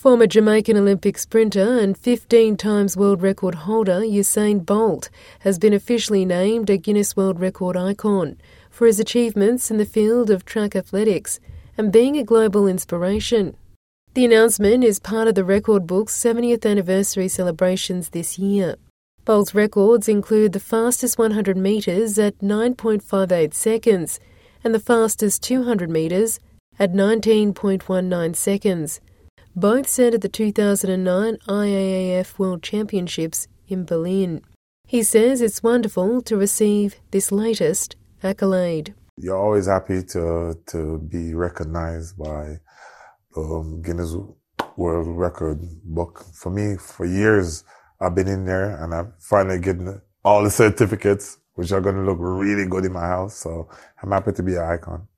Former Jamaican Olympic sprinter and 15 times world record holder Usain Bolt has been officially named a Guinness World Record icon for his achievements in the field of track athletics and being a global inspiration. The announcement is part of the record book's 70th anniversary celebrations this year. Bolt's records include the fastest 100 metres at 9.58 seconds and the fastest 200 metres at 19.19 seconds. Both set at the 2009 IAAF World Championships in Berlin. He says it's wonderful to receive this latest accolade. You're always happy to be recognized by Guinness World Record book. For me, for years, I've been in there and I've finally getting all the certificates, which are going to look really good in my house. So I'm happy to be an icon.